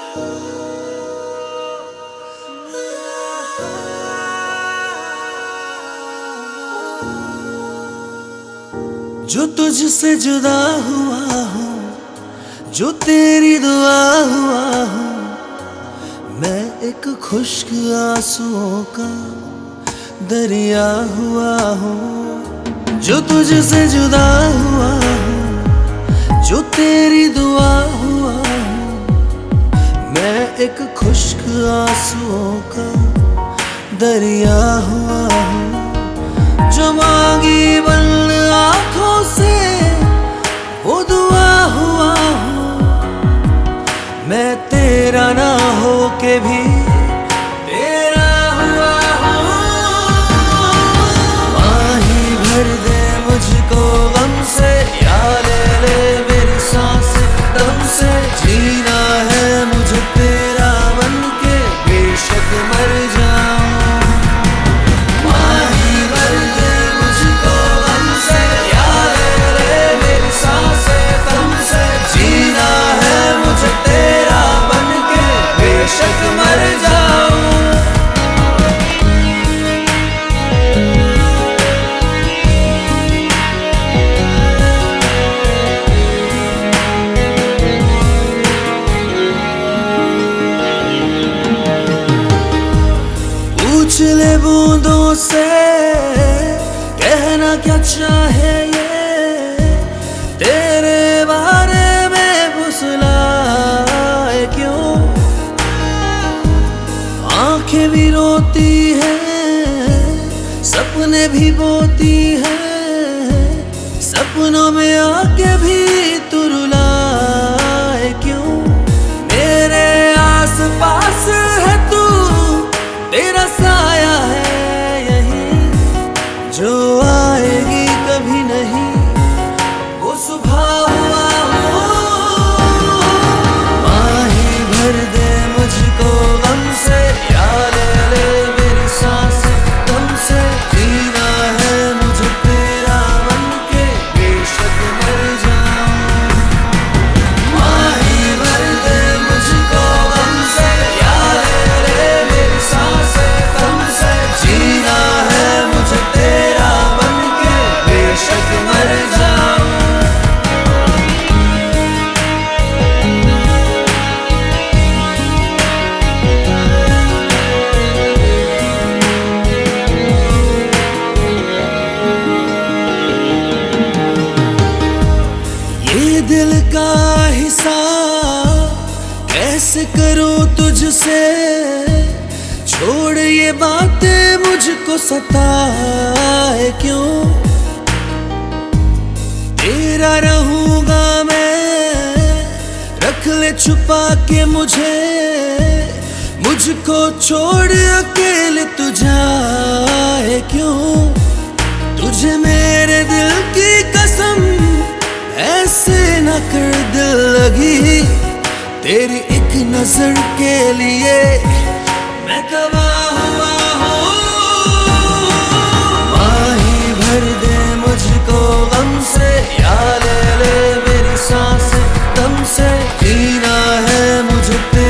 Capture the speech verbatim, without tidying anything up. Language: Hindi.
जो तुझसे जुदा हुआ हूँ, जो तेरी दुआ हुआ हूँ, मैं एक खुश्क आंसुओं का दरिया हुआ हूँ। जो तुझसे जुदा हुआ हूँ, जो तेरी दुआ हुआ हूँ, मैं एक खुश्क आंसुओं का दरिया हुआ हूँ। जो मांगी बंद आँखों से वो दुआ हुआ हूँ, मैं तेरा ना हो के भी तेरा हुआ हूँ। माही भर दे मुझको गम से, या ले ले मेरी सांस दम से। जीना है मुझे तेरा बन के, बेशक मर जाऊं। पिछले बूंदों से कहना क्या चाहे ये, तेरे बारे में फुसलाए क्यों। आंखें भी रोती हैं, सपने भी बोती हैं, सपनों में आके भी तू रुलाए क्यों। मेरे आस पास है तू, तेरा साया है यही, जो आएगी कभी नहीं वो सुबह हुआ हूँ। माही भर दे मुझको गम से, या ले ले मेरी सांस दम से। जीना है मुझे तेरा बन के, बेशक मर जाऊं। माही भर दे मुझको गम से, या ले ले मेरी सांस दम से। जीना है मुझे तेरा बन के, बेशक मर जाऊं। ये दिल का हिसाब कैसे करूं तुझसे, छोड़ ये बातें मुझको सताए क्यों। तेरा रहूंगा मैं, रख ले छुपा के मुझे, मुझको छोड़ अकेले तू जाए क्यों। तुझे मेरे दिल की कसम ऐसे न कर दिल लगी, तेरी एक नजर के लिए मैं तबाह हुआ हूँ। माही भर दे मुझको गम से, या ले ले मेरी सांस दम से। जीना है मुझे